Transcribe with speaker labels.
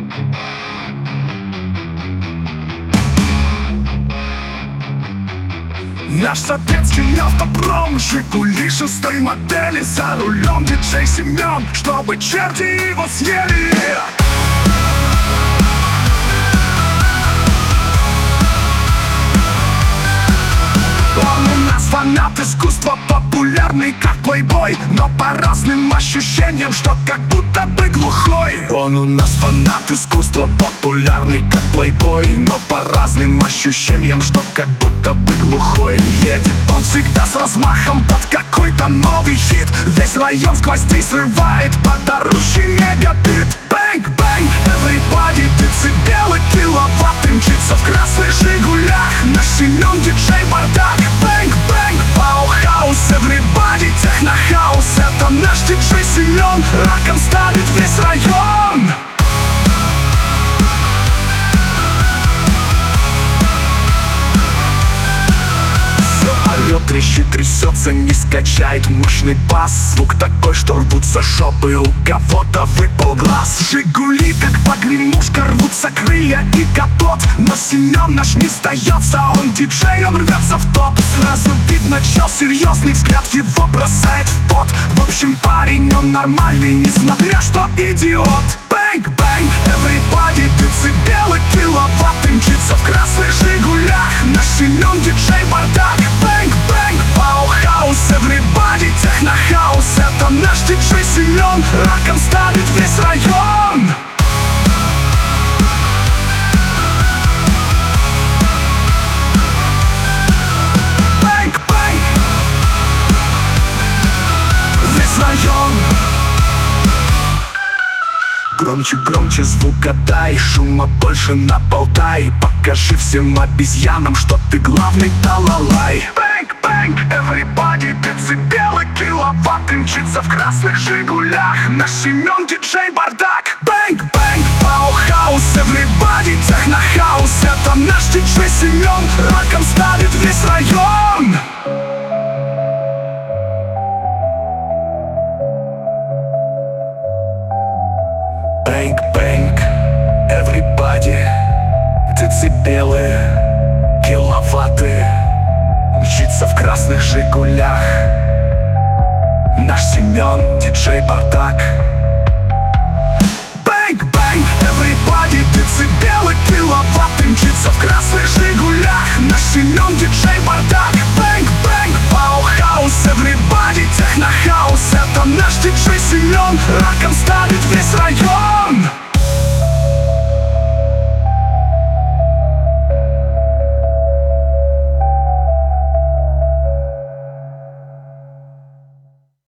Speaker 1: Наш советский автопром, Жигули шестой модели, за рулем диджей Семен, чтобы черти его съели. Он у нас фанат искусства, популярный как плейбой, но по разным ощущениям, что как будто бы глухой. Он у нас фанат искусства, популярный как плейбой, но по разным ощущениям, что как будто бы глухой. Едет он всегда с размахом под какой-то новый хит, весь район с гвоздей срывает, под орущий мегабит. Бэнг, бэнг, everybody, децибелы, киловатты, мчится в красных Жигулях наш Семен, диджей Бардак. Бэнг, бэнг, Баухаус, everybody, технохаус, это наш диджей Семен, раком ставит весь район. Трещит, трясется, не скачает мощный бас. Звук такой, что рвутся жопы, у кого-то выпал глаз. Жигули, как погремушка, рвутся крылья и капот, но Семен наш не сдается, он диджей, он рвется в топ. Сразу видно, чел серьезный, взгляд его бросает в пот. В общем, парень, он нормальный, несмотря что идиот. Бэнг, бэнг, everybody, децибелы, киловатты, мчится в красных Жигулях наш Семен, диджей Бардак. Бэнг, бэнг, Баухаус, everybody, технохаус, это наш диджей Семен, раком ставит весь район. Бэнг, бэнг, весь район. Громче, громче звука дай, шума больше наболтай, покажи всем обезьянам, что ты главный талалай. Бэнг, бэнг, everybody, децибелы, киловатты, мчится в красных Жигулях наш Семен, диджей Бардак. Бэнг, бэнг, Баухаус, everybody, технохаус, это наш диджей Семен, раком ставит весь район. Бэнг, бэнг, everybody, децибелы, киловатты, мчится в красных Жигулях наш Семен, диджей Бардак. Бэнг, бэнг, everybody, децибелы, киловатты, мчится в красных Жигулях наш Семен, диджей Бардак. Бэнг, бэнг, Баухаус, everybody, технохаус, это наш диджей Семен, раком ставит весь район.